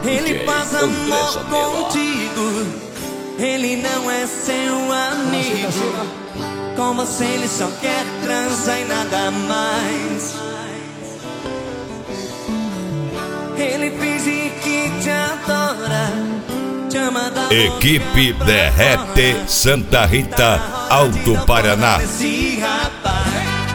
Ele faz amor contigo, ele não é seu amigo. Com você ele só quer transar e nada mais. Ele finge que te adora, te ama da Equipe Derrete Santa Rita, Alto Paraná. Esse rapaz.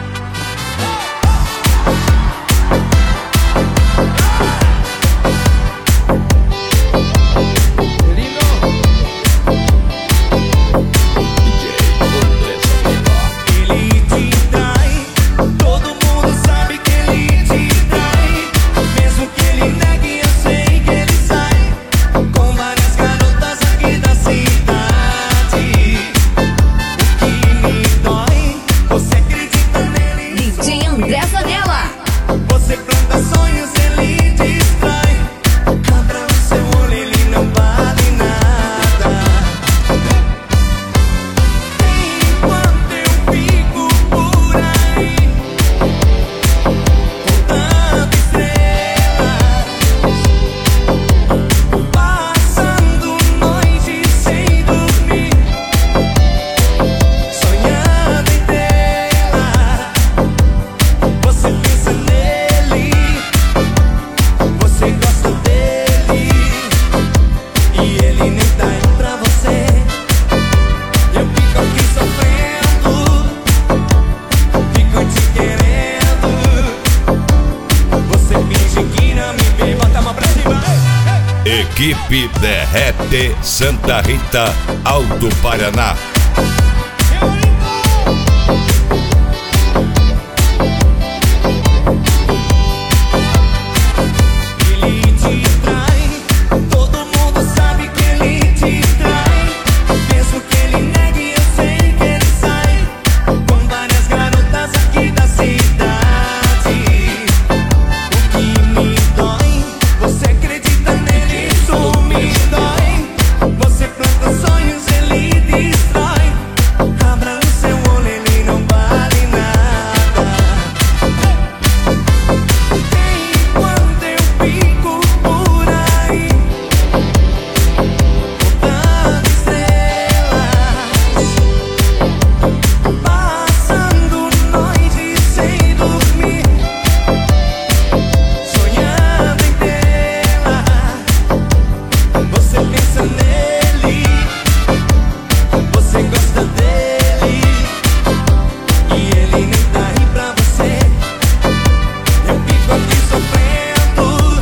Você planta sonhos, ele destrói. Abra o seu olho, ele não vale nada. Enquanto eu fico por aí, contando estrelas, passando noites sem dormir, sonhando em tê-la. Você pensa nele, você gosta dele, e ele nem tá aí pra você. Eu fico aqui sofrendo, fico te querendo. Você finge que não me vê, bota a mão pra cima. Equipe Derrete Santa Rita, Alto Paraná. Ele te trai, todo mundo sabe que ele te trai. Mesmo que ele negue, eu sei que ele sai com várias garotas aqui da cidade. O que me dói, você acredita nele, isso me dói. Você planta sonhos, ele destrói. Abra o seu olho, ele não vale nada. Enquanto eu fico por aí, contando estrelas, passando noites sem dormir, sonhando em tê-la. Você pensa nele, você gosta dele, e ele nem tá aí pra você. Eu fico aqui sofrendo,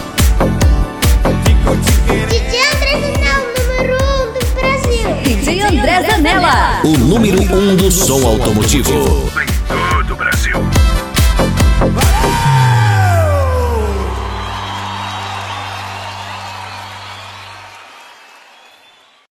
fico te querendo. DJ André Zanella, o número 1 do Brasil. DJ André Zanella, O número 1 do som automotivo.